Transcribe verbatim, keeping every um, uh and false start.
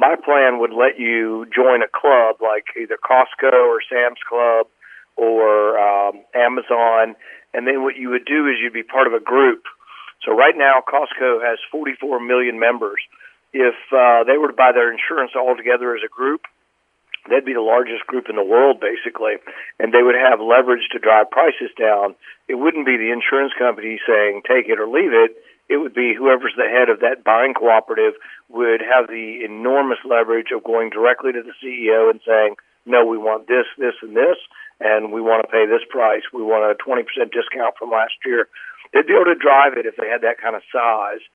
my plan would let you join a club like either Costco or Sam's Club or um, Amazon, and then what you would do is you'd be part of a group. So right now, Costco has forty-four million members. If uh, they were to buy their insurance all together as a group, they'd be the largest group in the world, basically, and they would have leverage to drive prices down. It wouldn't be the insurance company saying take it or leave it. It would be whoever's the head of that buying cooperative would have the enormous leverage of going directly to the C E O and saying, no, we want this, this, and this, and we want to pay this price. We want a twenty percent discount from last year. They'd be able to drive it if they had that kind of size.